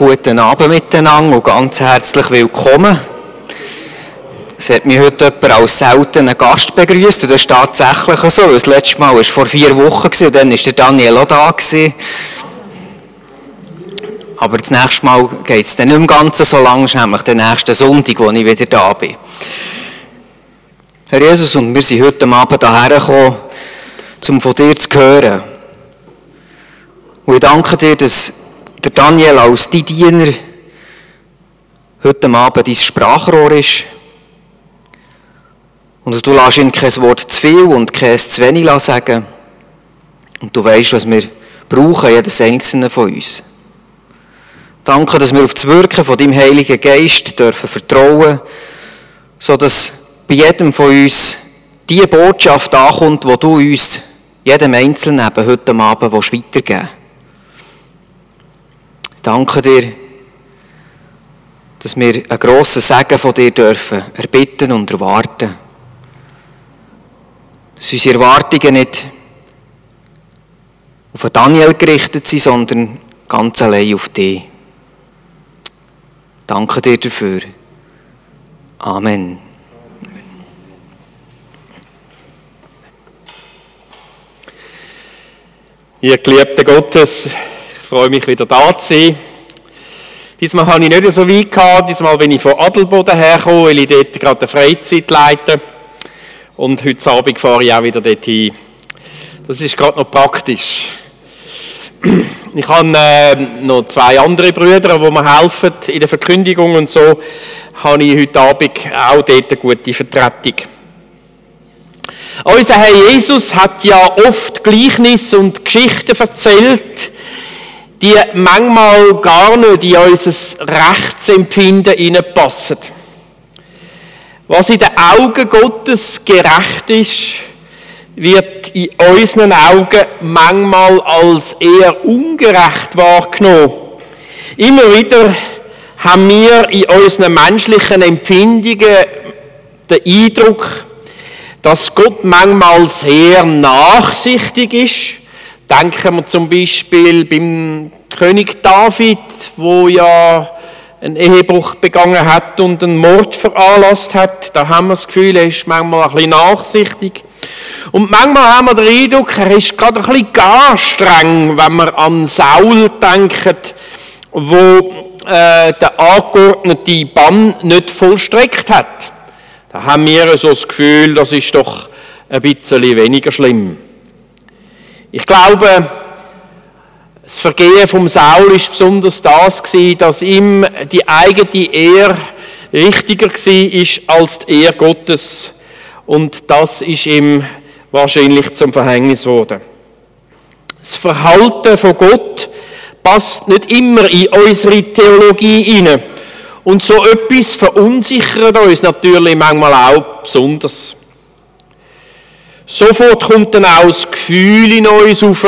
Guten Abend miteinander und ganz herzlich willkommen. Es hat mich heute jemand als seltener Gast begrüßt und das ist tatsächlich so. Das letzte Mal war vor 4 Wochen und dann war der Daniel auch da. Aber das nächste Mal geht es dann nicht im Ganzen so lang, es ist nämlich der nächste Sonntag, wo ich wieder da bin. Herr Jesus, und wir sind heute Abend hierher gekommen, um von dir zu hören. Und ich danke dir, dass der Daniel als dein Diener heute Abend dein Sprachrohr ist. Und du lässt ihn kein Wort zu viel und kein zu wenig sagen. Und du weisst, was wir brauchen, jedes einzelne von uns. Danke, dass wir auf das Wirken von deinem Heiligen Geist dürfen vertrauen, sodass bei jedem von uns die Botschaft ankommt, die du uns, jedem Einzelnen eben heute Abend weitergeben willst. Danke dir, dass wir einen grossen Segen von dir dürfen erbitten und erwarten. Dass unsere Erwartungen nicht auf Daniel gerichtet sind, sondern ganz allein auf dich. Danke dir dafür. Amen. Ihr Geliebten Gottes, ich freue mich wieder da zu sein. Diesmal habe ich nicht so weit gehabt, diesmal bin ich von Adelboden hergekommen, weil ich dort gerade eine Freizeit leite. Und heute Abend fahre ich auch wieder dorthin. Das ist gerade noch praktisch. Ich habe noch 2 andere Brüder, die mir helfen in der Verkündigung und so habe ich heute Abend auch dort eine gute Vertretung. Unser Herr Jesus hat ja oft Gleichnisse und Geschichten erzählt, die manchmal gar nicht in unser Rechtsempfinden hineinpassen. Was in den Augen Gottes gerecht ist, wird in unseren Augen manchmal als eher ungerecht wahrgenommen. Immer wieder haben wir in unseren menschlichen Empfindungen den Eindruck, dass Gott manchmal sehr nachsichtig ist. Denken wir zum Beispiel beim König David, wo ja einen Ehebruch begangen hat und einen Mord veranlasst hat. Da haben wir das Gefühl, er ist manchmal ein bisschen nachsichtig. Und manchmal haben wir den Eindruck, er ist gerade ein bisschen gar streng, wenn wir an Saul denken, wo der angeordnete Bann nicht vollstreckt hat. Da haben wir so das Gefühl, das ist doch ein bisschen weniger schlimm. Ich glaube, das Vergehen vom Saul ist besonders das gewesen, dass ihm die eigene Ehre wichtiger war als die Ehre Gottes. Und das ist ihm wahrscheinlich zum Verhängnis geworden. Das Verhalten von Gott passt nicht immer in unsere Theologie hinein. Und so etwas verunsichert uns natürlich manchmal auch besonders. Sofort kommt dann auch das Gefühl in uns auf,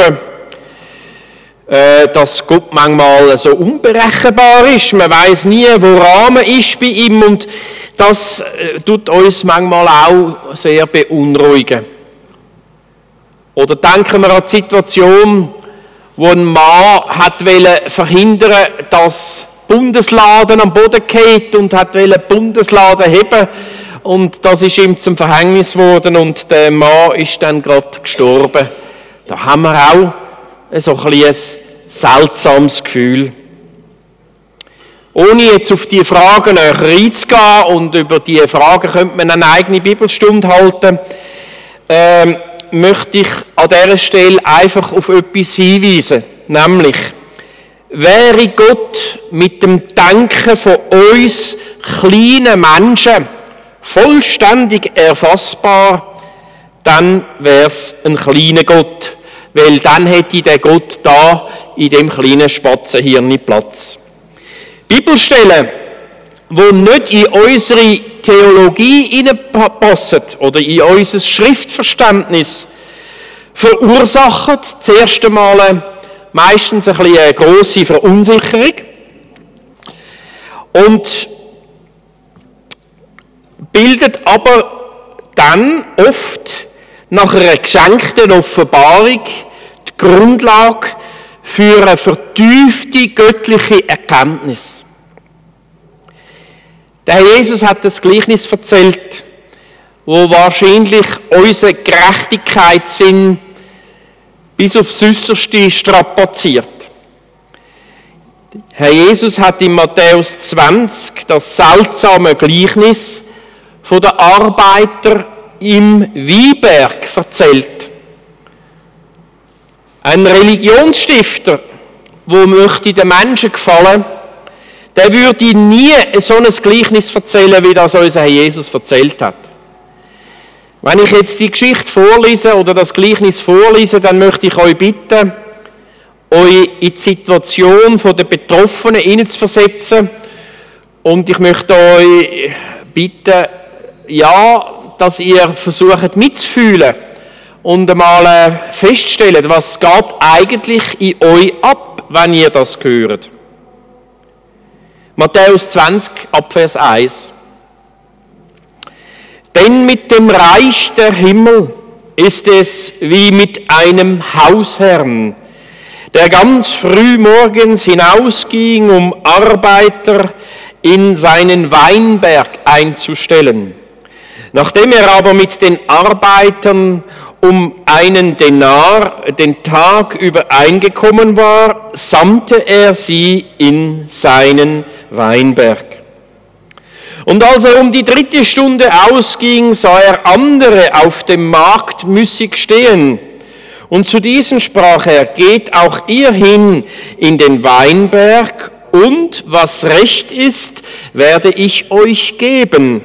dass Gott manchmal so unberechenbar ist. Man weiss nie, woran man ist bei ihm und das tut uns manchmal auch sehr beunruhigen. Oder denken wir an die Situation, wo ein Mann verhindern wollte, dass Bundesladen am Boden geht und wollte Bundesladen heben und das ist ihm zum Verhängnis geworden und der Mann ist dann gerade gestorben. Da haben wir auch so ein seltsames Gefühl. Ohne jetzt auf die Fragen näher einzugehen und über diese Fragen könnte man eine eigene Bibelstunde halten, möchte ich an dieser Stelle einfach auf etwas hinweisen, nämlich wäre Gott mit dem Denken von uns kleinen Menschen vollständig erfassbar, dann wäre es ein kleiner Gott, weil dann hätte der Gott da in dem kleinen Spatzenhirn Platz. Bibelstellen, die nicht in unsere Theologie hineinpassen oder in unser Schriftverständnis, verursachen zuerst einmal meistens ein bisschen eine grosse Verunsicherung und bildet aber dann oft nach einer geschenkten Offenbarung die Grundlage für eine vertiefte göttliche Erkenntnis. Der Herr Jesus hat das Gleichnis erzählt, wo wahrscheinlich unsere Gerechtigkeitssinn bis aufs Äusserste strapaziert. Herr Jesus hat in Matthäus 20 das seltsame Gleichnis von den Arbeitern im Weinberg erzählt. Ein Religionsstifter, der möchte den Menschen gefallen, der würde nie so ein Gleichnis erzählen, wie das unser Herr Jesus erzählt hat. Wenn ich jetzt die Geschichte vorlese oder das Gleichnis vorlese, dann möchte ich euch bitten, euch in die Situation der Betroffenen hineinzuversetzen. Und ich möchte euch bitten, ja, dass ihr versucht mitzufühlen und einmal feststellen, was geht eigentlich in euch ab, wenn ihr das hört. Matthäus 20, Abvers 1. Denn mit dem Reich der Himmel ist es wie mit einem Hausherrn, der ganz früh morgens hinausging, um Arbeiter in seinen Weinberg einzustellen. Nachdem er aber mit den Arbeitern um einen Denar den Tag übereingekommen war, sandte er sie in seinen Weinberg. Und als er um die 3. Stunde ausging, sah er andere auf dem Markt müßig stehen. Und zu diesen sprach er: Geht auch ihr hin in den Weinberg, und was recht ist, werde ich euch geben.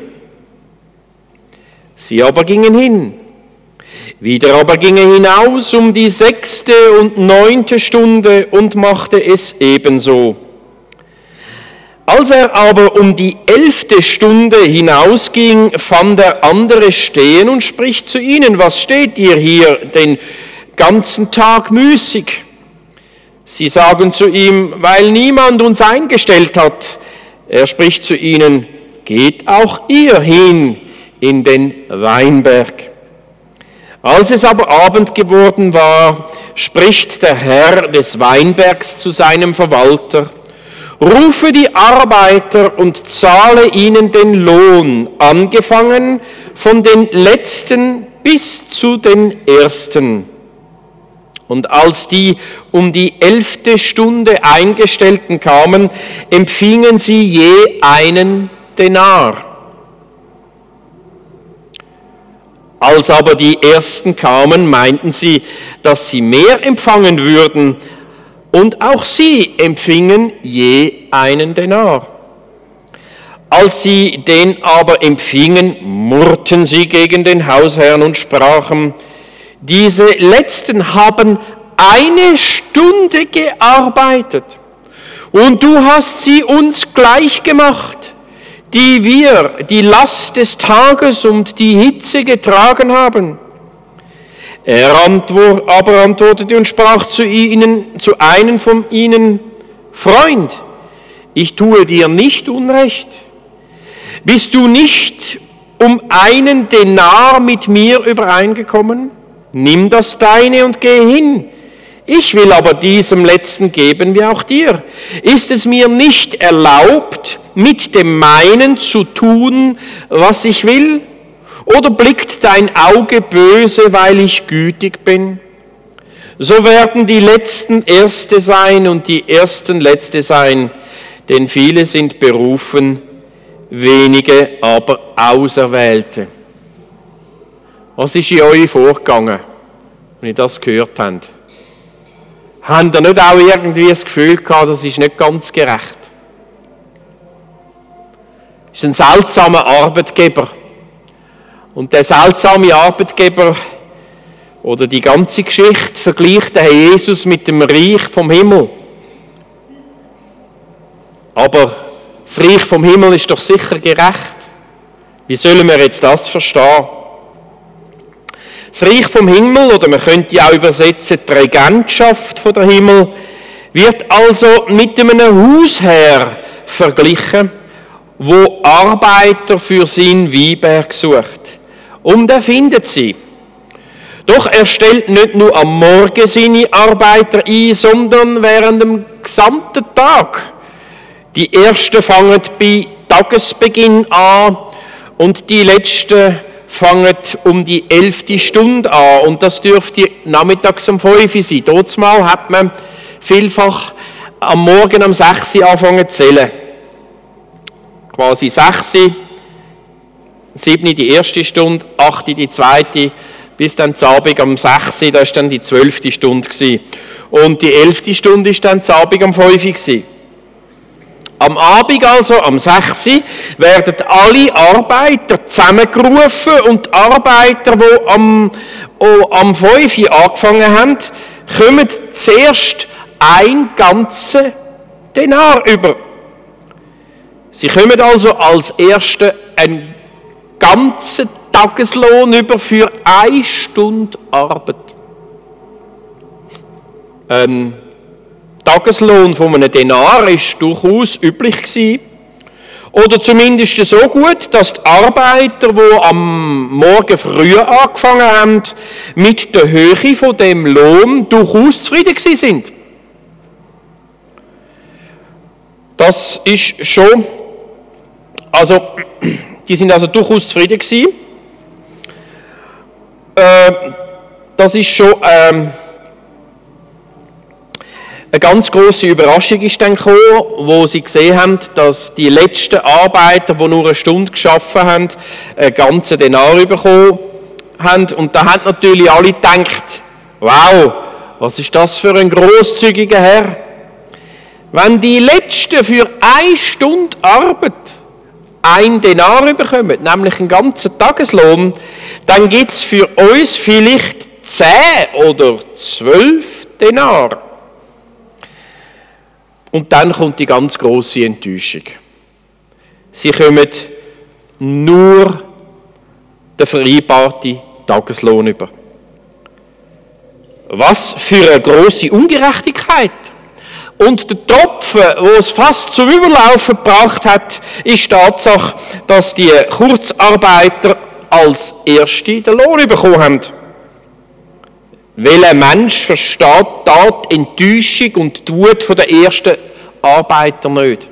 Sie aber gingen hin. Wieder aber ging er hinaus um die 6. und 9. Stunde und machte es ebenso. Als er aber um die 11. Stunde hinausging, fand er andere stehen und spricht zu ihnen: Was steht ihr hier den ganzen Tag müßig? Sie sagen zu ihm: Weil niemand uns eingestellt hat. Er spricht zu ihnen: Geht auch ihr hin in den Weinberg. Als es aber Abend geworden war, spricht der Herr des Weinbergs zu seinem Verwalter: Rufe die Arbeiter und zahle ihnen den Lohn, angefangen von den Letzten bis zu den Ersten. Und als die um die 11. Stunde Eingestellten kamen, empfingen sie je einen Denar. Als aber die Ersten kamen, meinten sie, dass sie mehr empfangen würden, und auch sie empfingen je einen Denar. Als sie den aber empfingen, murrten sie gegen den Hausherrn und sprachen: Diese Letzten haben 1 Stunde gearbeitet, und du hast sie uns gleich gemacht, die wir die Last des Tages und die Hitze getragen haben. Er aber antwortete und sprach zu einem von ihnen: Freund, ich tue dir nicht Unrecht. Bist du nicht um einen Denar mit mir übereingekommen? Nimm das deine und geh hin. Ich will aber diesem Letzten geben wie auch dir. Ist es mir nicht erlaubt, mit dem meinen zu tun, was ich will? Oder blickt dein Auge böse, weil ich gütig bin? So werden die Letzten Erste sein und die Ersten Letzte sein, denn viele sind berufen, wenige aber Auserwählte. Was ist in euch vorgegangen, wenn ihr das gehört habt? Habt ihr nicht auch irgendwie das Gefühl gehabt, das ist nicht ganz gerecht? Das ist ein seltsamer Arbeitgeber. Und der seltsame Arbeitgeber oder die ganze Geschichte vergleicht der Herr Jesus mit dem Reich vom Himmel. Aber das Reich vom Himmel ist doch sicher gerecht. Wie sollen wir jetzt das verstehen? Das Reich vom Himmel, oder man könnte ja auch übersetzen, die Regentschaft von der Himmel, wird also mit einem Hausherr verglichen, wo Arbeiter für seinen Weinberg sucht. Und er findet sie. Doch er stellt nicht nur am Morgen seine Arbeiter ein, sondern während dem gesamten Tag. Die ersten fangen bei Tagesbeginn an und die letzten fangen um die 11. Stunde an. Und das dürfte nachmittags um 5 Uhr sein. Dortmal hat man vielfach am Morgen um 6 Uhr angefangen zu zählen. Quasi 6 Uhr, 7 Uhr die erste Stunde, 8 Uhr die zweite, bis dann zum Abend um 6 Uhr, das war dann die 12. Stunde gewesen. Und die 11. Stunde war dann zum Abend um 5 Uhr gewesen. Am Abend, also am 6 Uhr, werden alle Arbeiter zusammengerufen und die Arbeiter, die am 5 Uhr angefangen haben, kommen zuerst einen ganzen Denar über. Sie kommen also als Erste einen ganzen Tageslohn über für 1 Stunde Arbeit. Tageslohn von einem Denar war durchaus üblich gewesen. Oder zumindest so gut, dass die Arbeiter, die am Morgen früh angefangen haben, mit der Höhe von dem Lohn durchaus zufrieden gewesen sind. Das ist schon, also, die sind also durchaus zufrieden gewesen. Das ist schon, eine ganz grosse Überraschung ist dann gekommen, wo sie gesehen haben, dass die letzten Arbeiter, die nur eine Stunde gearbeitet haben, einen ganzen Denar bekommen haben. Und da haben natürlich alle gedacht, wow, was ist das für ein grosszügiger Herr? Wenn die Letzten für 1 Stunde Arbeit 1 Denar bekommen, nämlich einen ganzen Tageslohn, dann gibt es für uns vielleicht 10 oder 12 Denar. Und dann kommt die ganz grosse Enttäuschung. Sie kommen nur den vereinbarten Tageslohn über. Was für eine grosse Ungerechtigkeit! Und der Tropfen, der es fast zum Überlaufen gebracht hat, ist die Tatsache, dass die Kurzarbeiter als Erste den Lohn bekommen haben. Welcher Mensch versteht die Enttäuschung und die Wut der ersten Arbeiter nicht?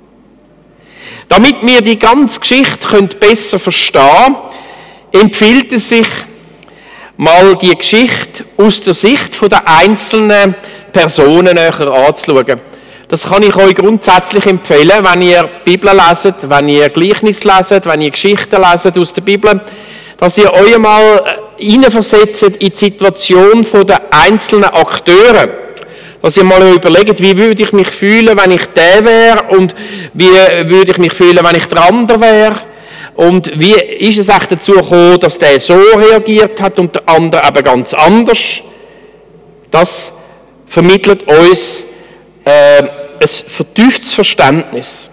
Damit wir die ganze Geschichte besser verstehen können, empfiehlt es sich, mal die Geschichte aus der Sicht der einzelnen Personen näher anzuschauen. Das kann ich euch grundsätzlich empfehlen, wenn ihr die Bibel leset, wenn ihr Gleichnisse leset, wenn ihr Geschichten leset aus der Bibel, dass ihr euch mal hineinversetzt in die Situation der einzelnen Akteure. Dass ihr mal überlegt, wie würde ich mich fühlen, wenn ich der wäre und wie würde ich mich fühlen, wenn ich der andere wäre. Und wie ist es echt dazu gekommen, dass der so reagiert hat und der andere eben ganz anders? Das vermittelt uns ein vertieftes Verständnis.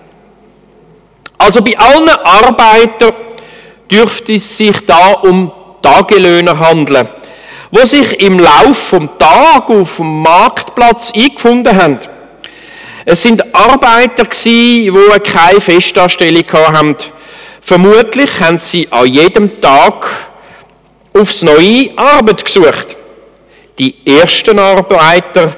Also bei allen Arbeitern dürfte es sich da um Tagelöhner handeln, die sich im Laufe des Tages auf dem Marktplatz eingefunden haben. Es sind Arbeiter die keine Festanstellung hatten. Vermutlich haben sie an jedem Tag aufs Neue Arbeit gesucht. Die ersten Arbeiter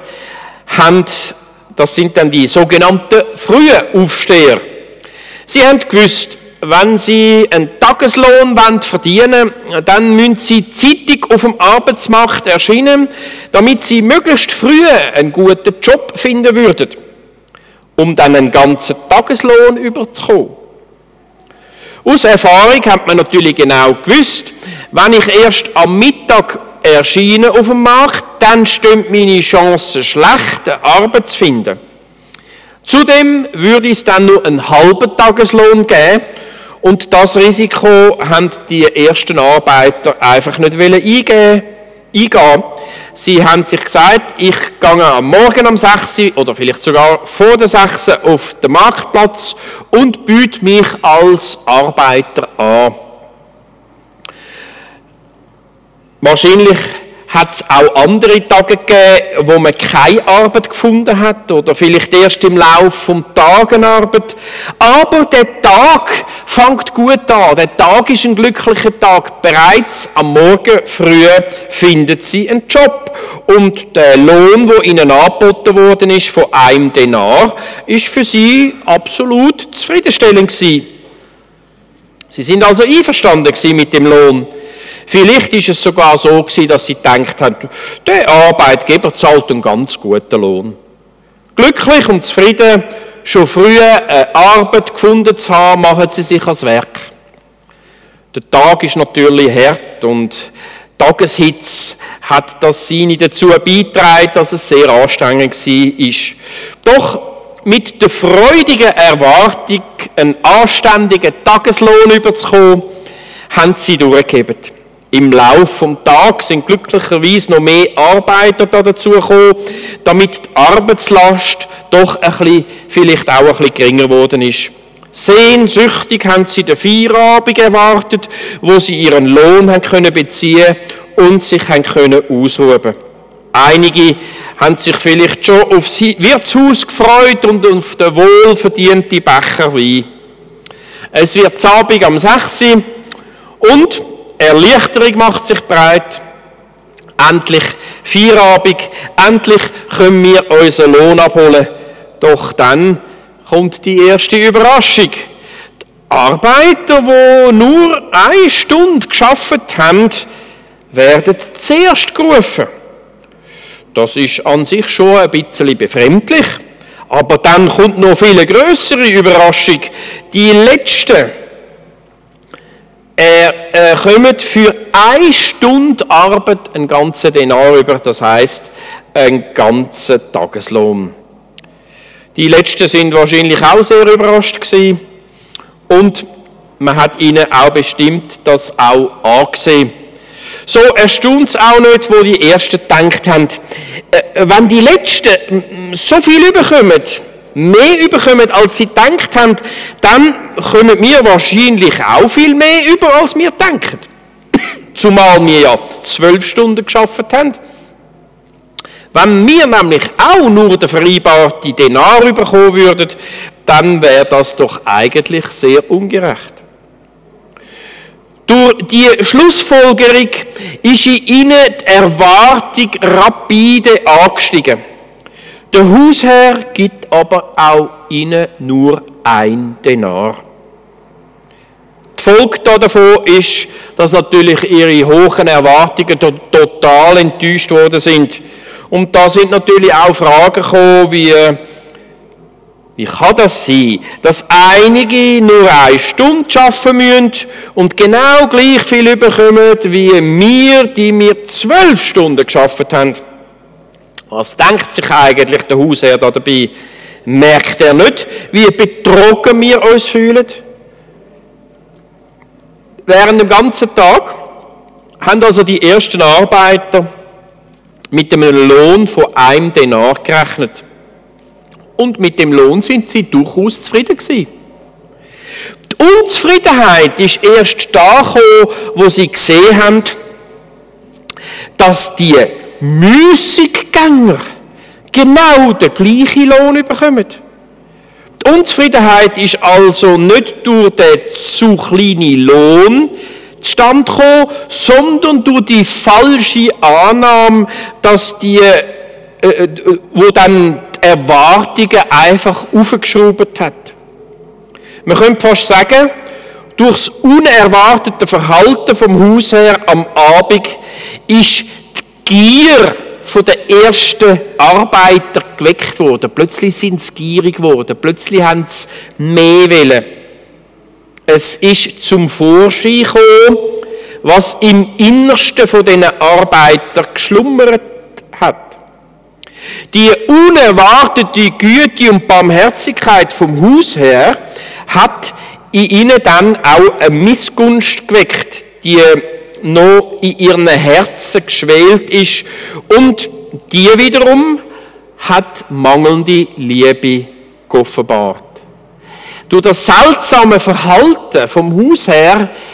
das sind dann die sogenannten frühen Aufsteher. Sie haben gewusst, wenn sie einen Tageslohn verdienen wollen, dann müssen sie zeitig auf dem Arbeitsmarkt erscheinen, damit sie möglichst früh einen guten Job finden würden, um dann einen ganzen Tageslohn überzukommen. Aus Erfahrung hat man natürlich genau gewusst, wenn ich erst am Mittag erscheine auf dem Markt, dann stehen meine Chancen schlecht, eine Arbeit zu finden. Zudem würde es dann nur einen halben Tageslohn geben und das Risiko haben die ersten Arbeiter einfach nicht eingehen. Sie haben sich gesagt, ich gehe am Morgen um 6 Uhr oder vielleicht sogar vor der 6 Uhr auf den Marktplatz und biete mich als Arbeiter an. Wahrscheinlich hat es auch andere Tage gegeben, wo man keine Arbeit gefunden hat oder vielleicht erst im Laufe vom Tagenarbeit. Aber der Tag fängt gut an. Der Tag ist ein glücklicher Tag. Bereits am Morgen früh findet sie einen Job. Und der Lohn, der ihnen angeboten worden ist, von 1 Denar, ist für sie absolut zufriedenstellend gewesen. Sie sind also einverstanden gewesen mit dem Lohn. Vielleicht ist es sogar so gewesen, dass sie gedacht haben, der Arbeitgeber zahlt einen ganz guten Lohn. Glücklich und zufrieden, schon früh eine Arbeit gefunden zu haben, machen sie sich ans Werk. Der Tag ist natürlich hart und Tageshitze hat das Seine dazu beigetragen, dass es sehr anstrengend war. Doch mit der freudigen Erwartung, einen anständigen Tageslohn überzukommen, haben sie durchgegeben. Im Laufe des Tages sind glücklicherweise noch mehr Arbeiter dazu gekommen, damit die Arbeitslast doch vielleicht auch ein bisschen geringer geworden ist. Sehnsüchtig haben sie den Feierabend erwartet, wo sie ihren Lohn haben beziehen und sich haben ausruhen können. Einige haben sich vielleicht schon aufs Wirtshaus gefreut und auf den wohlverdienten Becher Wein. Es wird Abend am 6 Uhr und Erleichterung macht sich breit. Endlich Feierabend, endlich können wir unseren Lohn abholen. Doch dann kommt die erste Überraschung. Die Arbeiter, die nur 1 Stunde gearbeitet haben, werden zuerst gerufen. Das ist an sich schon ein bisschen befremdlich. Aber dann kommt noch viel grössere Überraschung. Die Letzten kommen für 1 Stunde Arbeit einen ganzen Denar über, das heisst, einen ganzen Tageslohn. Die Letzten sind wahrscheinlich auch sehr überrascht gewesen und man hat ihnen auch bestimmt das auch angesehen. So erstaunt es auch nicht, wo die Ersten gedacht haben, wenn die Letzten so viel überkommen, mehr überkommen, als sie gedacht haben, dann kommen wir wahrscheinlich auch viel mehr über, als wir denken. Zumal wir ja 12 Stunden gearbeitet haben. Wenn wir nämlich auch nur den vereinbarten Denar bekommen würden, dann wäre das doch eigentlich sehr ungerecht. Durch die Schlussfolgerung ist in ihnen die Erwartung rapide angestiegen. Der Hausherr gibt aber auch ihnen nur 1 Denar. Die Folge davon ist, dass natürlich ihre hohen Erwartungen total enttäuscht worden sind. Und da sind natürlich auch Fragen gekommen, wie kann das sein, dass einige nur 1 Stunde arbeiten müssen und genau gleich viel bekommen, wie wir, die wir 12 Stunden gearbeitet haben? Was denkt sich eigentlich der Hausherr da dabei? Merkt er nicht, wie betrogen wir uns fühlen? Während dem ganzen Tag haben also die ersten Arbeiter mit einem Lohn von 1 Denar gerechnet. Und mit dem Lohn sind sie durchaus zufrieden gewesen. Die Unzufriedenheit ist erst da gekommen, wo sie gesehen haben, dass die Müßiggänger genau den gleichen Lohn bekommen. Die Unzufriedenheit ist also nicht durch den zu kleinen Lohn zustande gekommen, sondern durch die falsche Annahme, dass wo dann die Erwartungen einfach aufgeschraubt hat. Man könnte fast sagen, durch das unerwartete Verhalten vom Hausherr am Abend ist die Gier von den ersten Arbeitern geweckt worden. Plötzlich sind sie gierig geworden. Plötzlich haben sie mehr wollen. Es ist zum Vorschein gekommen, was im Innersten von diesen Arbeitern geschlummert hat. Die unerwartete Güte und Barmherzigkeit vom Hausherr hat in ihnen dann auch eine Missgunst geweckt, die noch in ihren Herzen geschwelt ist, und die wiederum hat mangelnde Liebe geoffenbart. Durch das seltsame Verhalten vom Hausherr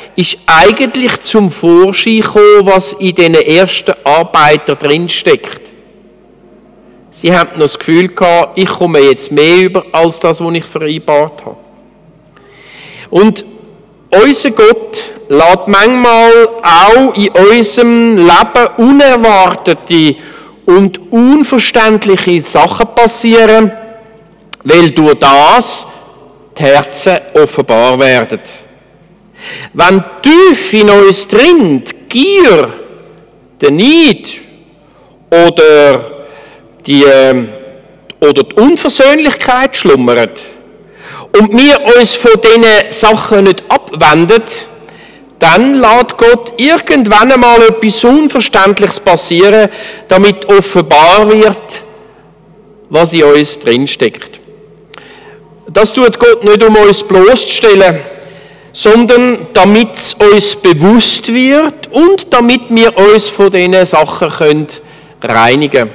ist eigentlich zum Vorschein gekommen, was in diesen ersten Arbeitern drinsteckt. Sie haben noch das Gefühl gehabt, ich komme jetzt mehr über als das, was ich vereinbart habe. Und unser Gott lässt manchmal auch in unserem Leben unerwartete und unverständliche Sachen passieren, weil durch das die Herzen offenbar werden. Wenn tief in uns drin die Gier, der Neid oder die Unversöhnlichkeit schlummert und wir uns von diesen Sachen nicht abwenden, dann lässt Gott irgendwann einmal etwas Unverständliches passieren, damit offenbar wird, was in uns drinsteckt. Das tut Gott nicht, um uns bloßzustellen, sondern damit es uns bewusst wird und damit wir uns von diesen Sachen reinigen können.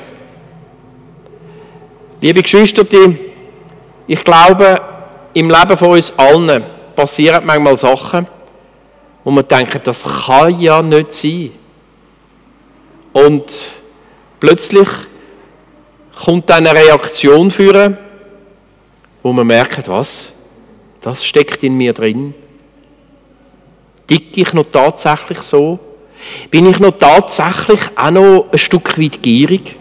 Liebe Geschwister, ich glaube, im Leben von uns allen passieren manchmal Sachen, wo man denkt, das kann ja nicht sein. Und plötzlich kommt dann eine Reaktion führen, wo man merkt, was? Das steckt in mir drin. Ticke ich noch tatsächlich so? Bin ich noch tatsächlich auch noch ein Stück weit gierig?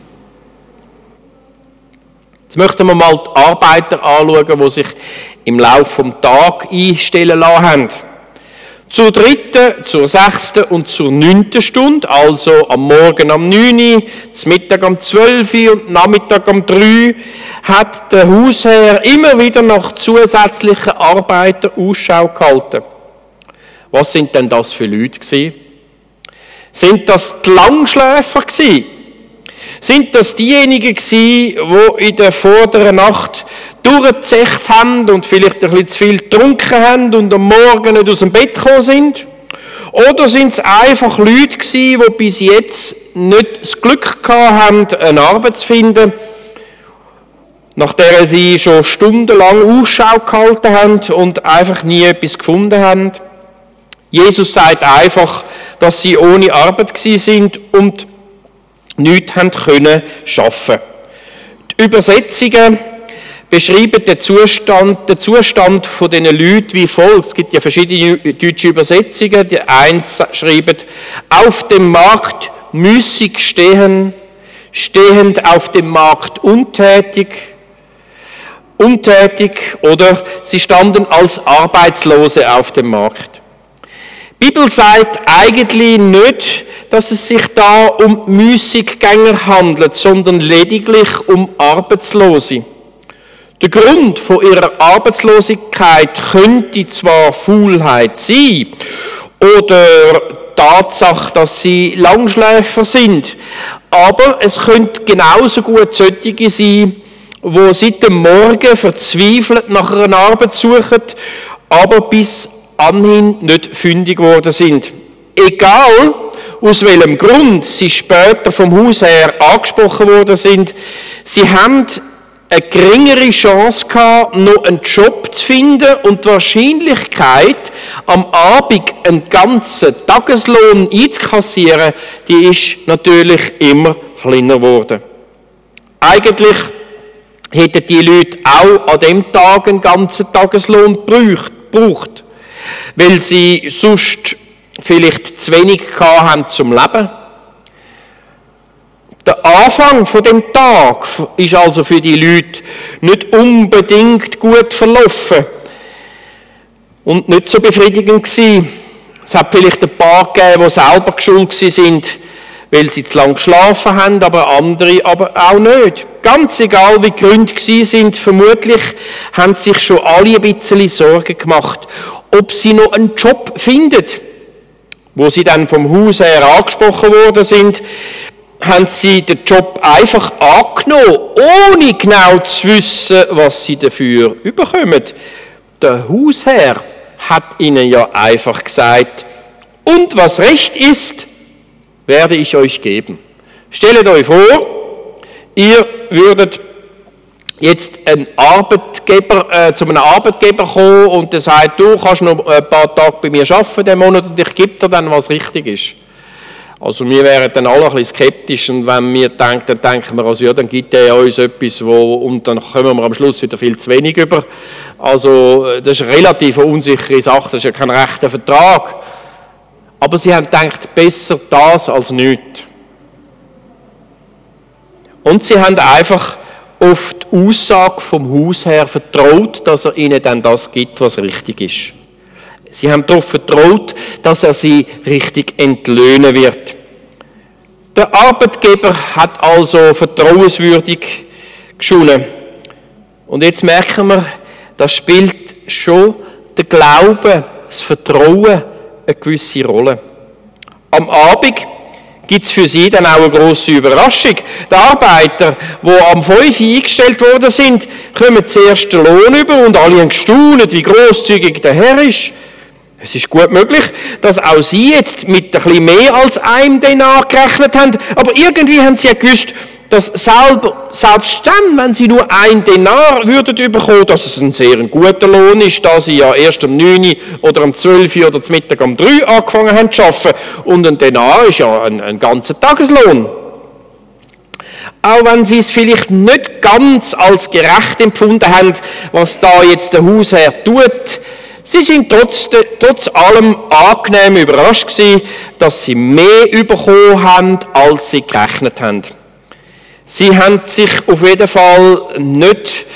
Jetzt möchten wir mal die Arbeiter anschauen, die sich im Laufe des Tages einstellen lassen haben. Zur 3., zur 6. und zur 9. Stunde, also am Morgen am 9., zum Mittag am 12. und Nachmittag am 3., hat der Hausherr immer wieder nach zusätzlichen Arbeitern Ausschau gehalten. Was sind denn das für Leute gewesen? Sind das die Langschläfer gewesen? Sind das diejenigen gewesen, die in der vorderen Nacht durchgezecht haben und vielleicht ein bisschen zu viel getrunken haben und am Morgen nicht aus dem Bett gekommen sind? Oder sind es einfach Leute gewesen, die bis jetzt nicht das Glück gehabt haben, eine Arbeit zu finden, nach der sie schon stundenlang Ausschau gehalten haben und einfach nie etwas gefunden haben? Jesus sagt einfach, dass sie ohne Arbeit gewesen sind und nichts haben können schaffen. Die Übersetzungen beschreiben den Zustand von diesen Leuten wie folgt. Es gibt ja verschiedene deutsche Übersetzungen. Die einen schreiben, auf dem Markt müßig stehen, stehend auf dem Markt untätig oder sie standen als Arbeitslose auf dem Markt. Die Bibel sagt eigentlich nicht, dass es sich da um Müßiggänger handelt, sondern lediglich um Arbeitslose. Der Grund von ihrer Arbeitslosigkeit könnte zwar Faulheit sein oder Tatsache, dass sie Langschläfer sind, aber es könnte genauso gut solche sein, die seit dem Morgen verzweifelt nach einer Arbeit suchen, aber bis anhin nicht fündig geworden sind. Egal, aus welchem Grund sie später vom Hausherr angesprochen worden sind, sie haben eine geringere Chance gehabt, noch einen Job zu finden und die Wahrscheinlichkeit, am Abend einen ganzen Tageslohn einzukassieren, die ist natürlich immer kleiner geworden. Eigentlich hätten die Leute auch an dem Tag einen ganzen Tageslohn gebraucht, weil sie sonst vielleicht zu wenig haben zum Leben. Der Anfang von dem Tag ist also für die Leute nicht unbedingt gut verlaufen und nicht so befriedigend gewesen. Es hat vielleicht ein paar gegeben, die selber geschuld sind, weil sie zu lange geschlafen haben, aber andere aber auch nicht. Ganz egal, wie die Gründe sind, vermutlich haben sich schon alle ein bisschen Sorgen gemacht, ob sie noch einen Job finden. Wo sie dann vom Hausherr angesprochen worden sind, haben sie den Job einfach angenommen, ohne genau zu wissen, was sie dafür bekommen. Der Hausherr hat ihnen ja einfach gesagt, und was recht ist, werde ich euch geben. Stellt euch vor, ihr würdet jetzt ein Arbeitgeber, zu einem Arbeitgeber kommen und der sagt, du kannst noch ein paar Tage bei mir arbeiten diesen Monat und ich gebe dir dann, was richtig ist. Also wir wären dann alle ein bisschen skeptisch und wenn wir denken, dann denken wir, also ja, dann gibt er uns etwas, und dann kommen wir am Schluss wieder viel zu wenig über. Also das ist eine relativ unsichere Sache, das ist ja kein rechter Vertrag. Aber sie haben gedacht, besser das als nichts. Und sie haben einfach auf die Aussage vom Hausherr vertraut, dass er ihnen dann das gibt, was richtig ist. Sie haben darauf vertraut, dass er sie richtig entlöhnen wird. Der Arbeitgeber hat also vertrauenswürdig geschulen. Und jetzt merken wir, da spielt schon der Glaube, das Vertrauen eine gewisse Rolle. Am Abend gibt es für sie dann auch eine grosse Überraschung. Die Arbeiter, die am 5 Uhr eingestellt worden sind, kommen zuerst den Lohn über und alle haben gestaunt, wie grosszügig der Herr ist. Es ist gut möglich, dass auch sie jetzt mit ein bisschen mehr als einem Denar gerechnet haben, aber irgendwie haben sie ja gewusst, dass selbst dann, wenn sie nur 1 Denar würden bekommen, dass es ein sehr guter Lohn ist, da sie ja erst um 9 Uhr oder um 12 Uhr oder zum Mittag um 3 Uhr angefangen haben zu arbeiten. Und ein Denar ist ja ein ganzer Tageslohn. Auch wenn sie es vielleicht nicht ganz als gerecht empfunden haben, was da jetzt der Hausherr tut, sie sind trotz allem angenehm überrascht gewesen, dass sie mehr bekommen haben, als sie gerechnet haben. Sie haben sich auf jeden Fall nicht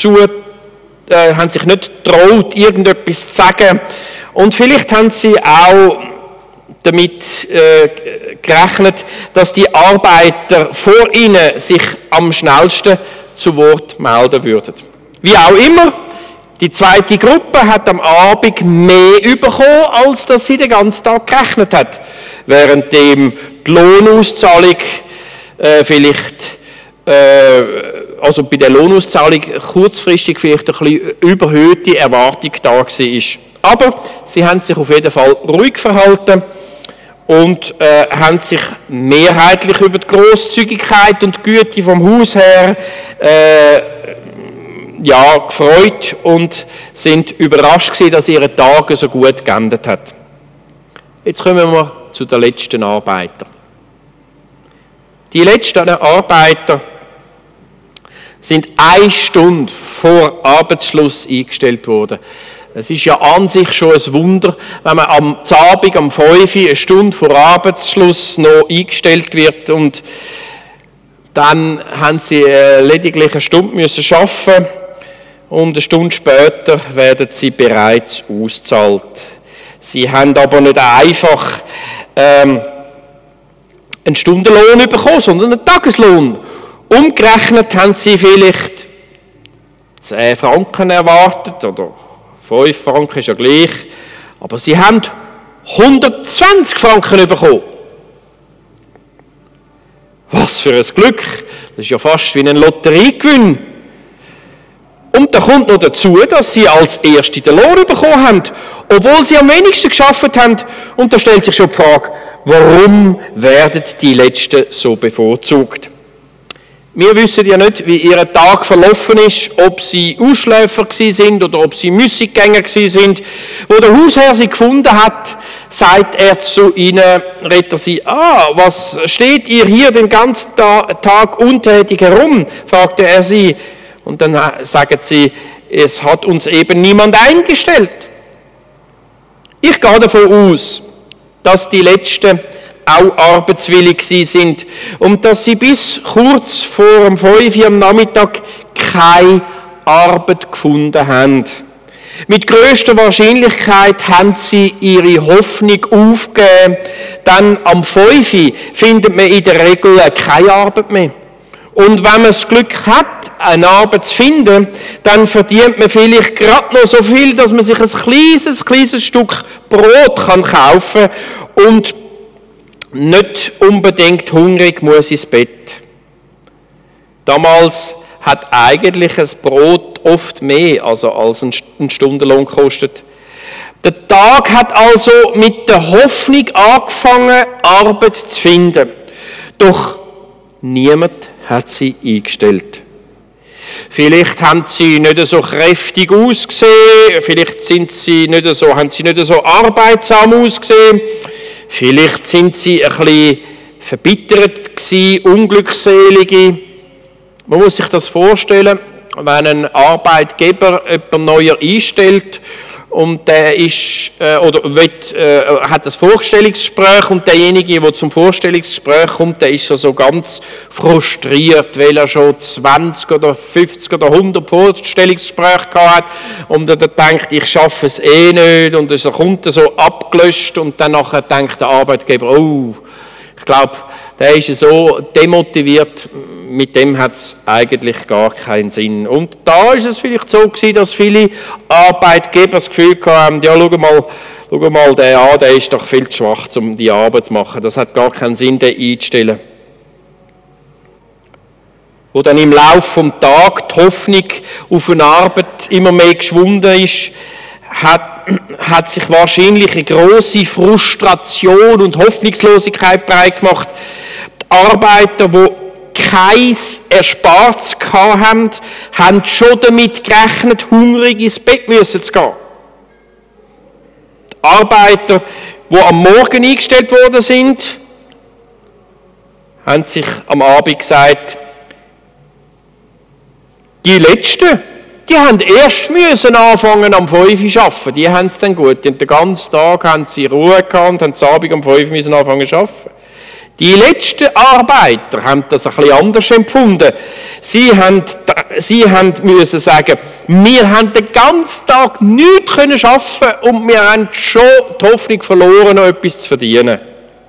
getraut, irgendetwas zu sagen. Und vielleicht haben sie auch damit gerechnet, dass die Arbeiter vor ihnen sich am schnellsten zu Wort melden würden. Wie auch immer, die zweite Gruppe hat am Abend mehr bekommen, als dass sie den ganzen Tag gerechnet hat. Währenddem die Lohnauszahlung also bei der Lohnauszahlung kurzfristig vielleicht ein bisschen überhöhte Erwartung da war. Aber sie haben sich auf jeden Fall ruhig verhalten und haben sich mehrheitlich über die Grosszügigkeit und die Güte vom Hausherr gefreut und sind überrascht gewesen, dass ihre Tage so gut geendet hat. Jetzt kommen wir zu den letzten Arbeitern. Die letzten Arbeiter sind 1 Stunde vor Arbeitsschluss eingestellt worden. Es ist ja an sich schon ein Wunder, wenn man am Abend um 5 Uhr, 1 Stunde vor Arbeitsschluss noch eingestellt wird und dann haben sie lediglich 1 Stunde müssen arbeiten und 1 Stunde später werden sie bereits ausgezahlt. Sie haben aber nicht einfach einen Stundenlohn bekommen, sondern einen Tageslohn. Umgerechnet haben sie vielleicht 10 Franken erwartet, oder 5 Franken ist ja gleich, aber sie haben 120 Franken bekommen. Was für ein Glück! Das ist ja fast wie ein Lotteriegewinn. Und da kommt noch dazu, dass sie als Erste den Lohn bekommen haben, obwohl sie am wenigsten gearbeitet haben. Und da stellt sich schon die Frage, warum werden die Letzten so bevorzugt? Wir wissen ja nicht, wie ihr Tag verlaufen ist, ob sie Ausschläfer sind oder ob sie Müssiggänger sind. Wo der Hausherr sie gefunden hat, sagt er zu ihnen, redet er sie, was steht ihr hier den ganzen Tag untätig herum? Fragte er sie. Und dann sagen sie, es hat uns eben niemand eingestellt. Ich gehe davon aus, dass die Letzten auch arbeitswillig sind und dass sie bis kurz vor dem 5 Uhr am Nachmittag keine Arbeit gefunden haben. Mit grösster Wahrscheinlichkeit haben sie ihre Hoffnung aufgegeben, denn am 5 Uhr findet man in der Regel keine Arbeit mehr. Und wenn man das Glück hat, eine Arbeit zu finden, dann verdient man vielleicht gerade noch so viel, dass man sich ein kleines Stück Brot kaufen kann und nicht unbedingt hungrig muss ins Bett. Damals hat eigentlich ein Brot oft mehr als ein Stundenlohn gekostet. Der Tag hat also mit der Hoffnung angefangen, Arbeit zu finden. Doch niemand hat sie eingestellt. Vielleicht haben sie nicht so kräftig ausgesehen, vielleicht haben sie nicht so arbeitsam ausgesehen, vielleicht sind sie ein bisschen verbittert gewesen, unglückselige. Man muss sich das vorstellen, wenn ein Arbeitgeber jemanden neuer einstellt und der hat ein Vorstellungsgespräch und derjenige, der zum Vorstellungsgespräch kommt, der ist so ganz frustriert, weil er schon 20 oder 50 oder 100 Vorstellungsgespräche gehabt hat und er denkt, ich schaffe es eh nicht und er kommt so abgelöscht und dann nachher denkt der Arbeitgeber, oh, ich glaube, der ist so demotiviert, mit dem hat es eigentlich gar keinen Sinn. Und da ist es vielleicht so gewesen, dass viele Arbeitgeber das Gefühl haben, ja, schau mal der an, der ist doch viel zu schwach, um die Arbeit zu machen. Das hat gar keinen Sinn, den einzustellen. Wo dann im Laufe des Tages die Hoffnung auf eine Arbeit immer mehr geschwunden ist, hat sich wahrscheinlich eine grosse Frustration und Hoffnungslosigkeit breit gemacht. Die Arbeiter, die kein Erspartes hatten, haben schon damit gerechnet, hungrig ins Bett zu gehen. Die Arbeiter, die am Morgen eingestellt worden sind, haben sich am Abend gesagt, die Letzten, die haben erst anfangen am 5 Uhr zu arbeiten. Die haben es dann gut. Und den ganzen Tag haben sie Ruhe gehabt und haben am Abend um 5 Uhr anfangen zu arbeiten. Die letzten Arbeiter haben das ein bisschen anders empfunden. Sie haben müssen sagen, wir haben den ganzen Tag nichts arbeiten können und wir haben schon die Hoffnung verloren, noch etwas zu verdienen.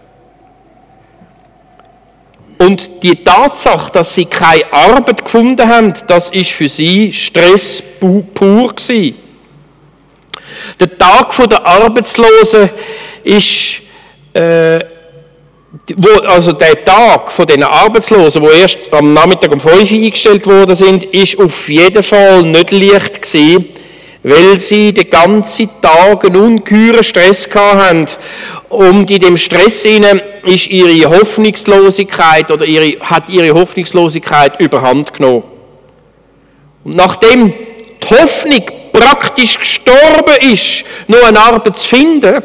Und die Tatsache, dass sie keine Arbeit gefunden haben, das ist für sie Stress pur gewesen. Der Tag der Arbeitslosen ist, der Tag von den Arbeitslosen, die erst am Nachmittag um 5 Uhr eingestellt worden sind, ist auf jeden Fall nicht leicht gewesen, weil sie den ganzen Tag einen ungeheuren Stress hatten. Und in dem Stress ist ihre Hoffnungslosigkeit hat ihre Hoffnungslosigkeit überhand genommen. Und nachdem die Hoffnung praktisch gestorben ist, noch eine Arbeit zu finden,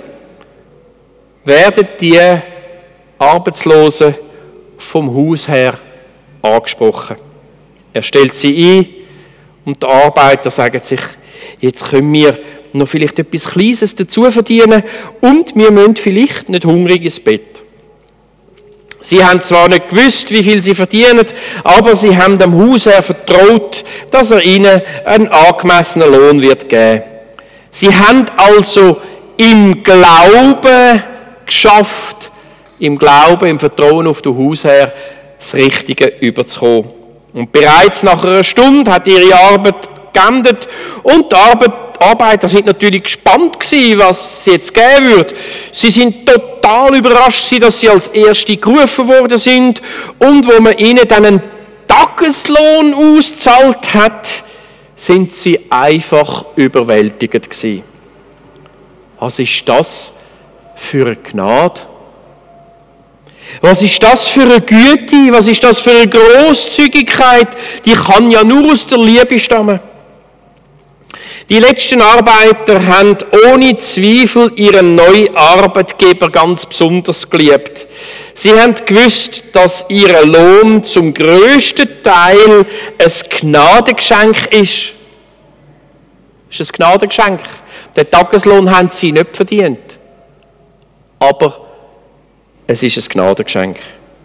werden die Arbeitslosen vom Hausherr angesprochen. Er stellt sie ein und die Arbeiter sagen sich, jetzt können wir noch vielleicht etwas Kleines dazu verdienen und wir müssen vielleicht nicht hungrig ins Bett. Sie haben zwar nicht gewusst, wie viel sie verdienen, aber sie haben dem Hausherr vertraut, dass er ihnen einen angemessenen Lohn wird geben. Sie haben also im Glauben geschafft, im Glauben, im Vertrauen auf den Hausherr, das Richtige überzukommen. Und bereits nach einer Stunde hat ihre Arbeit geendet und die Arbeiter sind natürlich gespannt gewesen, was es jetzt geben wird. Sie sind total überrascht gewesen, dass sie als Erste gerufen worden sind und wo man ihnen dann einen Tageslohn ausgezahlt hat, sind sie einfach überwältigt gewesen. Was ist das für eine Gnade? Was ist das für eine Güte? Was ist das für eine Grosszügigkeit? Die kann ja nur aus der Liebe stammen. Die letzten Arbeiter haben ohne Zweifel ihren neuen Arbeitgeber ganz besonders geliebt. Sie haben gewusst, dass ihr Lohn zum grössten Teil ein Gnadengeschenk ist. Es ist ein Gnadengeschenk. Den Tageslohn haben sie nicht verdient. Aber es ist ein Gnadengeschenk.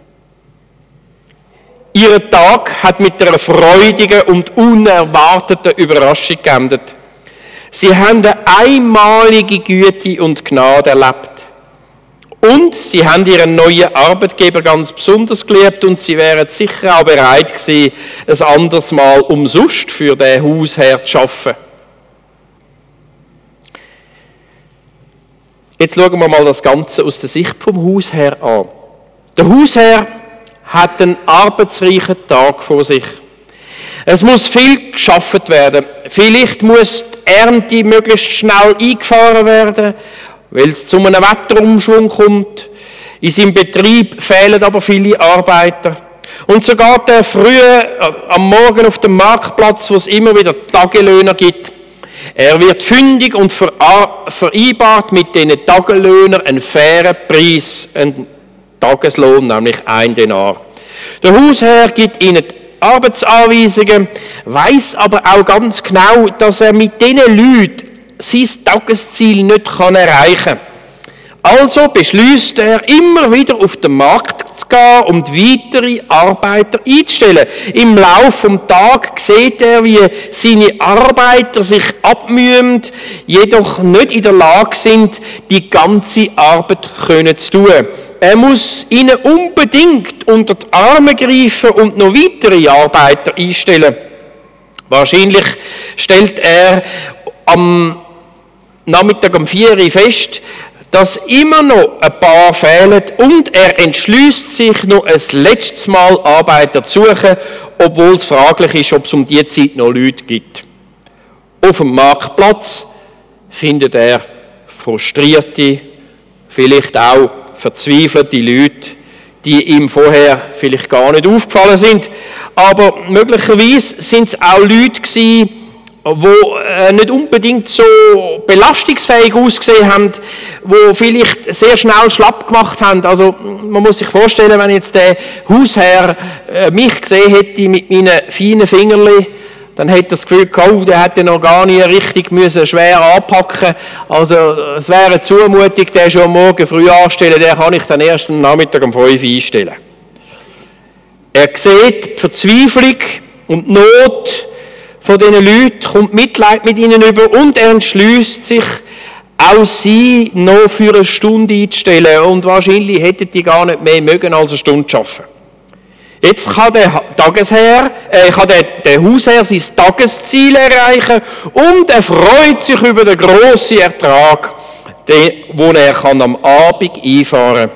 Ihr Tag hat mit einer freudigen und unerwarteten Überraschung geendet. Sie haben eine einmalige Güte und Gnade erlebt. Und sie haben ihren neuen Arbeitgeber ganz besonders geliebt und sie wären sicher auch bereit gewesen, ein anderes Mal umsonst für den Hausherr zu arbeiten. Jetzt schauen wir mal das Ganze aus der Sicht vom Hausherr an. Der Hausherr hat einen arbeitsreichen Tag vor sich. Es muss viel geschafft werden. Vielleicht muss die Ernte möglichst schnell eingefahren werden, weil es zu einem Wetterumschwung kommt. In seinem Betrieb fehlen aber viele Arbeiter. Und so geht er früh am Morgen auf dem Marktplatz, wo es immer wieder Tagelöhner gibt. Er wird fündig und vereinbart mit diesen Tagelöhnern einen fairen Preis, einen Tageslohn, nämlich 1 Denar. Der Hausherr gibt ihnen Arbeitsanweisungen, weiss aber auch ganz genau, dass er mit diesen Leuten sein Tagesziel nicht erreichen kann. Also beschließt er, immer wieder auf den Markt zu gehen und weitere Arbeiter einzustellen. Im Laufe des Tages sieht er, wie seine Arbeiter sich abmühen, jedoch nicht in der Lage sind, die ganze Arbeit zu tun. Er muss ihnen unbedingt unter die Arme greifen und noch weitere Arbeiter einstellen. Wahrscheinlich stellt er am Nachmittag um 4 Uhr fest, dass immer noch ein paar fehlen und er entschließt sich noch ein letztes Mal Arbeiter zu suchen, obwohl es fraglich ist, ob es um diese Zeit noch Leute gibt. Auf dem Marktplatz findet er frustrierte, vielleicht auch verzweifelte Leute, die ihm vorher vielleicht gar nicht aufgefallen sind. Aber möglicherweise sind es auch Leute gewesen, die nicht unbedingt so belastungsfähig ausgesehen haben, die vielleicht sehr schnell schlapp gemacht haben. Also man muss sich vorstellen, wenn jetzt der Hausherr mich gesehen hätte mit meinen feinen Fingerli, dann hätte er das Gefühl gehabt, oh, der hätte noch gar nie richtig müssen schwer anpacken. Also es wäre eine Zumutung, den schon morgen früh anstellen, den kann ich dann erst am Nachmittag um 5 Uhr einstellen. Er sieht die Verzweiflung und die Not von diesen Leuten, kommt Mitleid mit ihnen über und er entschließt sich, auch sie noch für eine Stunde einzustellen. Und wahrscheinlich hätten die gar nicht mehr mögen als eine Stunde arbeiten. Jetzt kann der Hausherr sein Tagesziel erreichen und er freut sich über den grossen Ertrag, den er am Abend einfahren kann.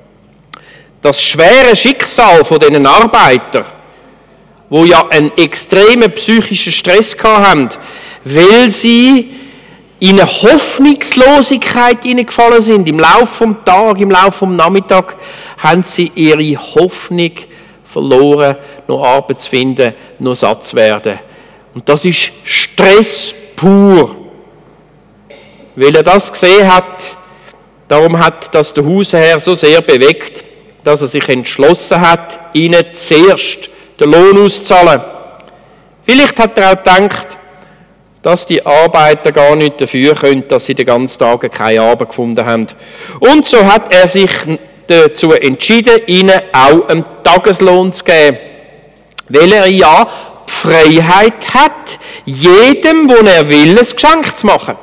Das schwere Schicksal von diesen Arbeitern, wo ja einen extremen psychischen Stress hatten, weil sie in eine Hoffnungslosigkeit hineingefallen sind. Im Laufe des Tages, im Laufe des Nachmittags, haben sie ihre Hoffnung verloren, noch Arbeit zu finden, noch satt zu werden. Und das ist Stress pur. Weil er das gesehen hat, darum hat das der Hausherr so sehr bewegt, dass er sich entschlossen hat, ihnen zuerst den Lohn auszahlen. Vielleicht hat er auch gedacht, dass die Arbeiter gar nicht dafür können, dass sie den ganzen Tag keine Arbeit gefunden haben. Und so hat er sich dazu entschieden, ihnen auch einen Tageslohn zu geben. Weil er ja die Freiheit hat, jedem, wo er will, ein Geschenk zu machen.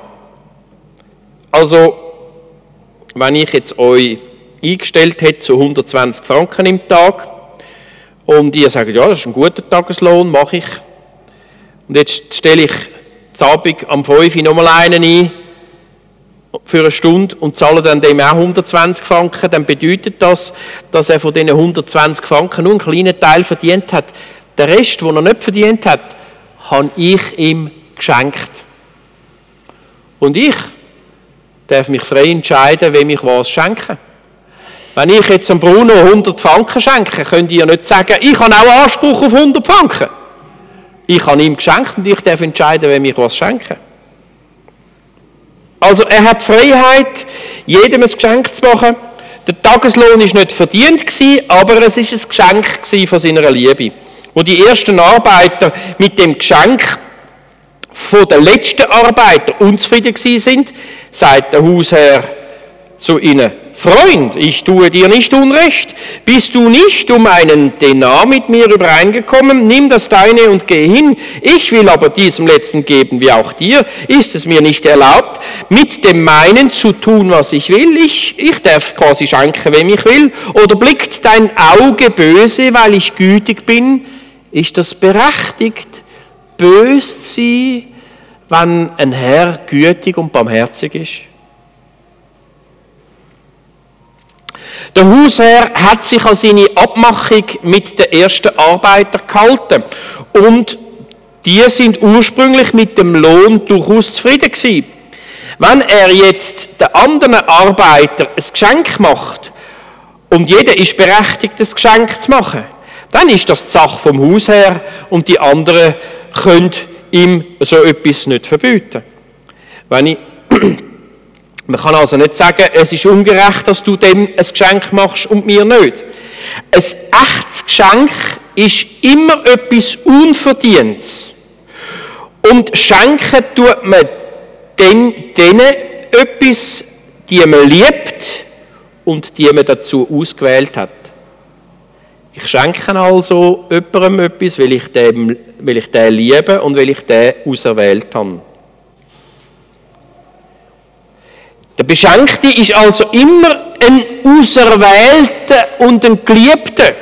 Also, wenn ich jetzt euch eingestellt hätte zu 120 Franken im Tag, und ihr sagt, ja, das ist ein guter Tageslohn, mache ich. Und jetzt stelle ich das Abend am 5 Uhr nochmal einen ein für eine Stunde und zahle dann dem auch 120 Franken. Dann bedeutet das, dass er von diesen 120 Franken nur einen kleinen Teil verdient hat. Den Rest, den er nicht verdient hat, habe ich ihm geschenkt. Und ich darf mich frei entscheiden, wem ich was schenke. Wenn ich jetzt dem Bruno 100 Franken schenke, könnt ihr nicht sagen, ich habe auch Anspruch auf 100 Franken. Ich habe ihm geschenkt und ich darf entscheiden, wem ich was schenke. Also er hat die Freiheit, jedem ein Geschenk zu machen. Der Tageslohn war nicht verdient, aber es war ein Geschenk von seiner Liebe. Wo die ersten Arbeiter mit dem Geschenk von den letzten Arbeitern unzufrieden sind, sagt der Hausherr zu ihnen: Freund, ich tue dir nicht Unrecht. Bist du nicht um einen Denar mit mir übereingekommen? Nimm das deine und geh hin. Ich will aber diesem Letzten geben wie auch dir. Ist es mir nicht erlaubt, mit dem meinen zu tun, was ich will? Ich darf quasi schenken, wem ich will. Oder blickt dein Auge böse, weil ich gütig bin? Ist das berechtigt, böse zu sein, wenn ein Herr gütig und barmherzig ist? Der Hausherr hat sich an seine Abmachung mit den ersten Arbeitern gehalten und die sind ursprünglich mit dem Lohn durchaus zufrieden gewesen. Wenn er jetzt den anderen Arbeitern ein Geschenk macht und jeder ist berechtigt, ein Geschenk zu machen, dann ist das die Sache vom Hausherr und die anderen können ihm so etwas nicht verbieten. Man kann also nicht sagen, es ist ungerecht, dass du dem ein Geschenk machst und mir nicht. Ein echtes Geschenk ist immer etwas Unverdientes. Und schenken tut man denen etwas, die man liebt und die man dazu ausgewählt hat. Ich schenke also jemandem etwas, weil ich den liebe und weil ich den auserwählt habe. Der Beschenkte ist also immer ein Auserwählter und ein Geliebter.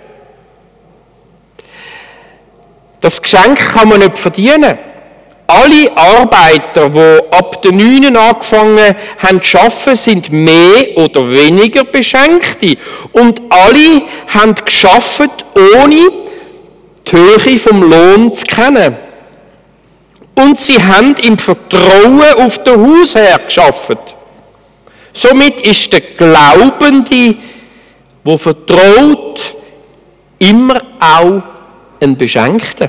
Das Geschenk kann man nicht verdienen. Alle Arbeiter, die ab den 9 angefangen haben zu arbeiten, sind mehr oder weniger Beschenkte. Und alle haben gearbeitet, ohne die Höhe vom Lohn zu kennen. Und sie haben im Vertrauen auf den Hausherr gearbeitet. Somit ist der Glaubende, der vertraut, immer auch ein Beschenkter.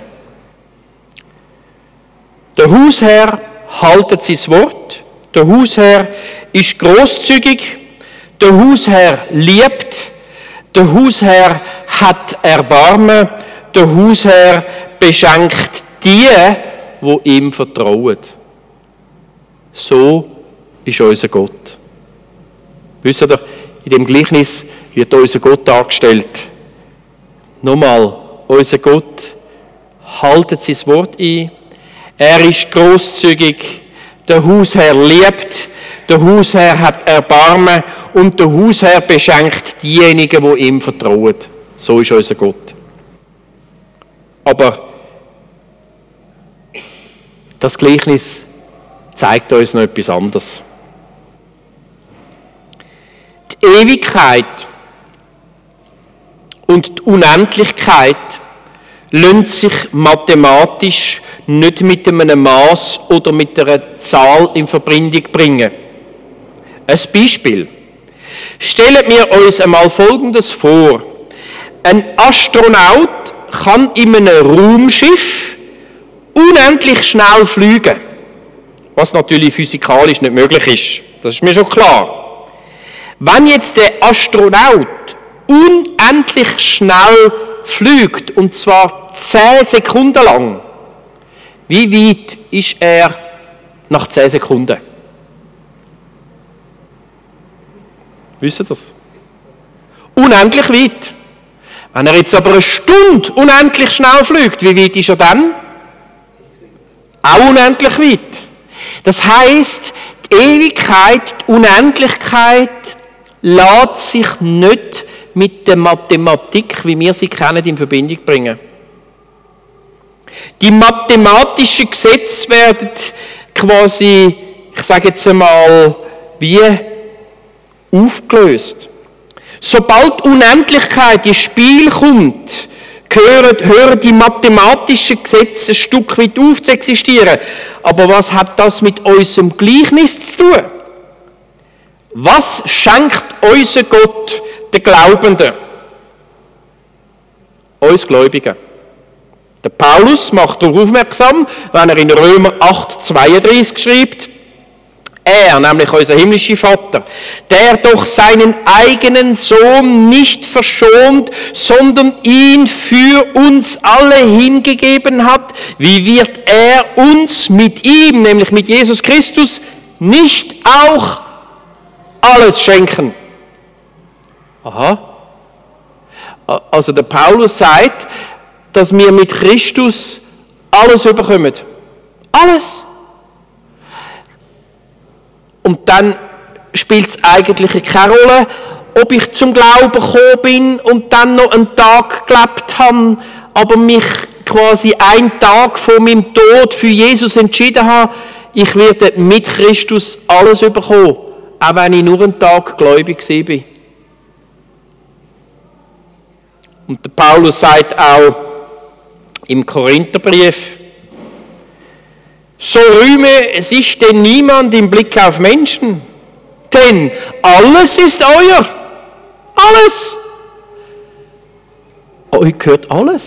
Der Hausherr haltet sein Wort, der Hausherr ist grosszügig, der Hausherr liebt, der Hausherr hat Erbarmen, der Hausherr beschenkt die ihm vertrauen. So ist unser Gott. Wisst ihr, in dem Gleichnis wird unser Gott dargestellt. Nochmal, unser Gott haltet sein Wort ein. Er ist grosszügig, der Hausherr liebt, der Hausherr hat Erbarmen und der Hausherr beschenkt diejenigen, die ihm vertrauen. So ist unser Gott. Aber das Gleichnis zeigt uns noch etwas anderes. Die Ewigkeit und die Unendlichkeit lassen sich mathematisch nicht mit einem Maß oder mit einer Zahl in Verbindung bringen. Ein Beispiel. Stellen wir uns einmal Folgendes vor. Ein Astronaut kann in einem Raumschiff unendlich schnell fliegen. Was natürlich physikalisch nicht möglich ist. Das ist mir schon klar. Wenn jetzt der Astronaut unendlich schnell fliegt, und zwar 10 Sekunden lang, wie weit ist er nach 10 Sekunden? Wisst ihr das? Unendlich weit. Wenn er jetzt aber eine Stunde unendlich schnell fliegt, wie weit ist er dann? Auch unendlich weit. Das heisst, die Ewigkeit, die Unendlichkeit lässt sich nicht mit der Mathematik, wie wir sie kennen, in Verbindung bringen. Die mathematischen Gesetze werden quasi, ich sage jetzt einmal, wie aufgelöst. Sobald Unendlichkeit ins Spiel kommt, hören die mathematischen Gesetze ein Stück weit auf zu existieren. Aber was hat das mit unserem Gleichnis zu tun? Was schenkt unser Gott den Glaubenden? Uns Gläubigen. Der Paulus macht darauf aufmerksam, wenn er in Römer 8,32 schreibt, er, nämlich unser himmlischer Vater, der doch seinen eigenen Sohn nicht verschont, sondern ihn für uns alle hingegeben hat, wie wird er uns mit ihm, nämlich mit Jesus Christus, nicht auch alles schenken? Aha. Also der Paulus sagt, dass wir mit Christus alles bekommen. Alles. Und dann spielt es eigentlich keine Rolle, ob ich zum Glauben gekommen bin und dann noch einen Tag gelebt habe, aber mich quasi einen Tag vor meinem Tod für Jesus entschieden habe, ich werde mit Christus alles bekommen, auch wenn ich nur einen Tag gläubig war. Und der Paulus sagt auch im Korintherbrief, so rühme sich denn niemand im Blick auf Menschen, denn alles ist euer. Alles. euch gehört alles.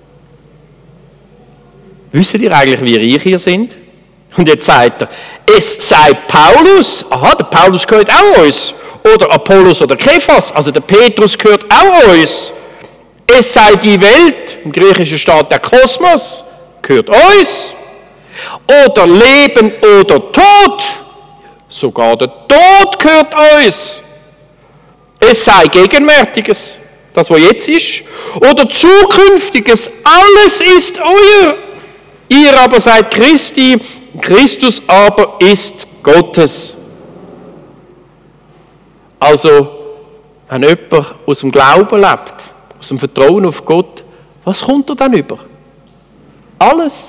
Wisst ihr eigentlich, wie reich ihr sind? Und jetzt sagt er, es sei Paulus, der Paulus gehört auch uns. Oder Apollos oder Kephas, also der Petrus gehört auch uns. Es sei die Welt, im Griechischen steht der Kosmos, gehört uns. Oder Leben oder Tod, sogar der Tod gehört uns. Es sei Gegenwärtiges, das was jetzt ist, oder Zukünftiges, alles ist euer. Ihr aber seid Christi, Christus aber ist Gottes. Also, wenn jemand aus dem Glauben lebt, aus dem Vertrauen auf Gott, was kommt er dann über? Alles.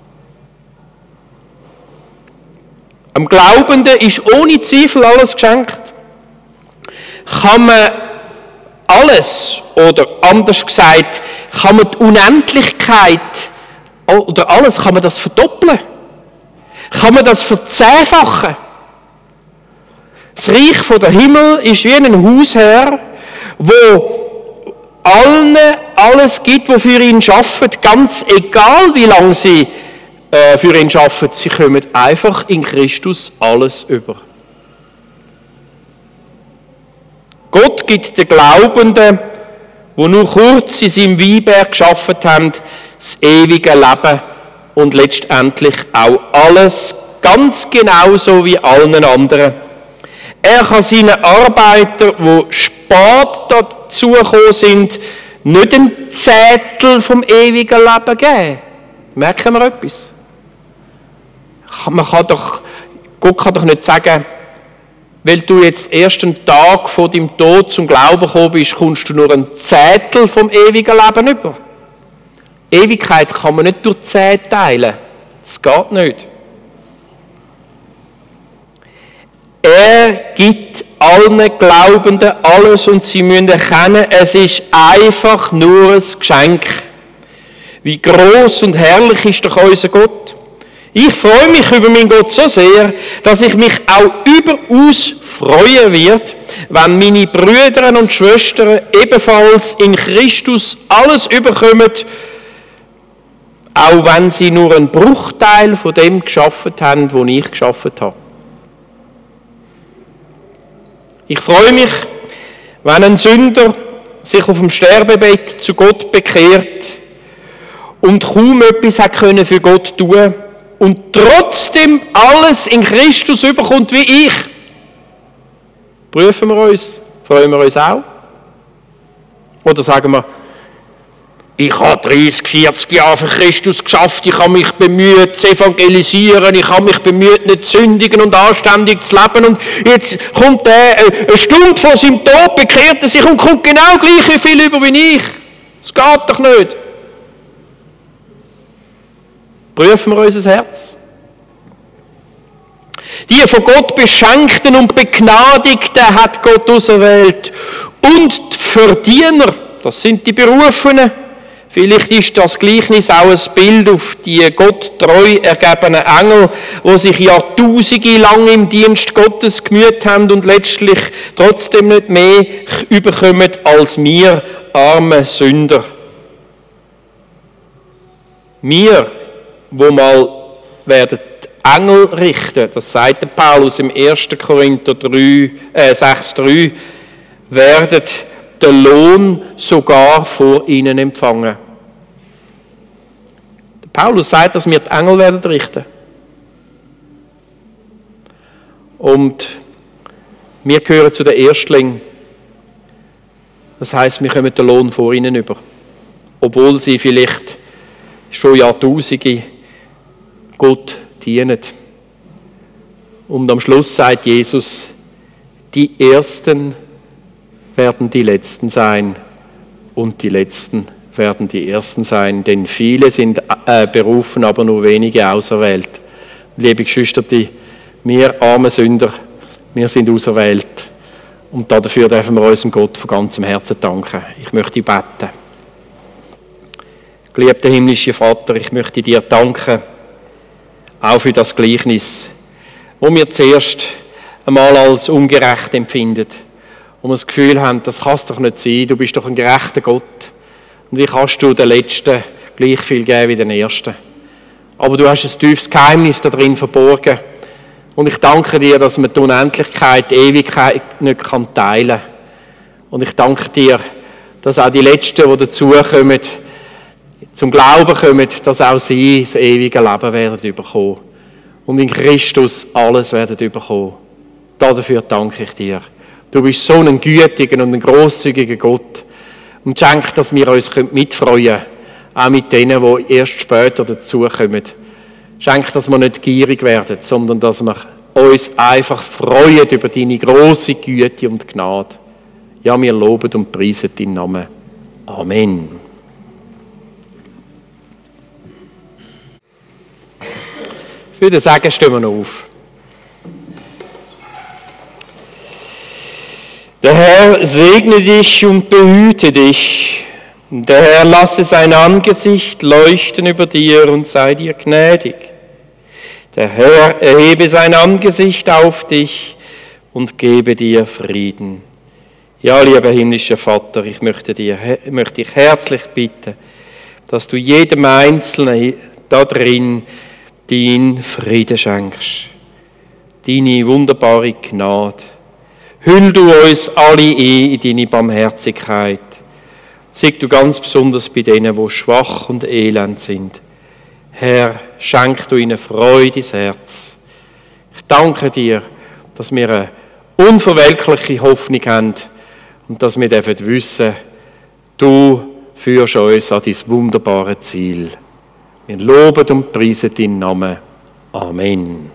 Am Glaubenden ist ohne Zweifel alles geschenkt. Kann man alles, oder anders gesagt, kann man die Unendlichkeit oder alles, kann man das verdoppeln? Kann man das verzehnfachen? Das Reich von der Himmel ist wie ein Hausherr, wo allen alles gibt, was für ihn arbeitet, ganz egal, wie lange sie für ihn arbeiten. Sie kommen einfach in Christus alles über. Gott gibt den Glaubenden, die nur kurz in seinem Weinberg gearbeitet haben, das ewige Leben und letztendlich auch alles ganz genauso wie allen anderen. Er kann seinen Arbeitern, die spät dazugekommen sind, nicht einen Zettel vom ewigen Leben geben. Merken wir etwas? Gott kann doch nicht sagen, weil du jetzt erst einen Tag vor deinem Tod zum Glauben gekommen bist, kommst du nur einen Zettel vom ewigen Leben über. Ewigkeit kann man nicht durch 10 teilen. Das geht nicht. Er gibt allen Glaubenden alles und sie müssen erkennen, es ist einfach nur ein Geschenk. Wie gross und herrlich ist doch unser Gott. Ich freue mich über meinen Gott so sehr, dass ich mich auch überaus freuen werde, wenn meine Brüder und Schwestern ebenfalls in Christus alles überkommen, auch wenn sie nur einen Bruchteil von dem geschafft haben, was ich geschafft habe. Ich freue mich, wenn ein Sünder sich auf dem Sterbebett zu Gott bekehrt und kaum etwas hat können für Gott tun und trotzdem alles in Christus überkommt wie ich. Prüfen wir uns, freuen wir uns auch? Oder sagen wir, ich habe 30, 40 Jahre für Christus geschafft, ich habe mich bemüht zu evangelisieren, ich habe mich bemüht, nicht zu sündigen und anständig zu leben und jetzt kommt er eine Stunde vor seinem Tod, bekehrt er sich und kommt genau gleich viel über wie ich. Das geht doch nicht. Prüfen wir unser Herz. Die von Gott beschenkten und begnadigten hat Gott auserwählt. Und die Verdiener, das sind die Berufenen. Vielleicht ist das Gleichnis auch ein Bild auf die Gott treu ergebenen Engel, die sich Jahrtausende lang im Dienst Gottes gemüht haben und letztlich trotzdem nicht mehr überkommen als wir arme Sünder. Wir, wo mal werden Engel richten, das sagt der Paulus im 1. Korinther 6,3, werden den Lohn sogar vor ihnen empfangen. Der Paulus sagt, dass wir die Engel werden richten. Und wir gehören zu den Erstlingen. Das heisst, wir kommen den Lohn vor ihnen über. Obwohl sie vielleicht schon Jahrtausende Gott dienen. Und am Schluss sagt Jesus, die Ersten werden die Letzten sein und die Letzten werden die Ersten sein, denn viele sind berufen, aber nur wenige auserwählt. Liebe Geschwister, wir armen Sünder, wir sind auserwählt und dafür dürfen wir unserem Gott von ganzem Herzen danken. Ich möchte beten. Geliebter himmlischer Vater, ich möchte dir danken, auch für das Gleichnis, wo wir zuerst einmal als ungerecht empfinden, wo wir das Gefühl haben, das kann es doch nicht sein, du bist doch ein gerechter Gott. Und wie kannst du den Letzten gleich viel geben wie den Ersten? Aber du hast ein tiefes Geheimnis da drin verborgen. Und ich danke dir, dass man die Unendlichkeit, die Ewigkeit nicht teilen kann. Und ich danke dir, dass auch die Letzten, die dazukommen, zum Glauben kommen, dass auch sie das ewige Leben werden bekommen. Und in Christus alles werden bekommen. Dafür danke ich dir. Du bist so ein gütiger und ein grosszügiger Gott. Und schenk, dass wir uns mitfreuen können, auch mit denen, die erst später dazukommen. Schenk, dass wir nicht gierig werden, sondern dass wir uns einfach freuen über deine grosse Güte und Gnade. Ja, wir loben und preisen deinen Namen. Amen. Für den Segen stehen wir noch auf. Der Herr segne dich und behüte dich. Der Herr lasse sein Angesicht leuchten über dir und sei dir gnädig. Der Herr erhebe sein Angesicht auf dich und gebe dir Frieden. Ja, lieber himmlischer Vater, ich möchte dich herzlich bitten, dass du jedem Einzelnen da drin deinen Frieden schenkst, deine wunderbare Gnade. Hüll du uns alle in deine Barmherzigkeit. Sei du ganz besonders bei denen, die schwach und elend sind. Herr, schenk du ihnen Freude ins Herz. Ich danke dir, dass wir eine unverwelkliche Hoffnung haben und dass wir wissen dürfen, du führst uns an dein wunderbare Ziel. Wir loben und preisen deinen Namen. Amen.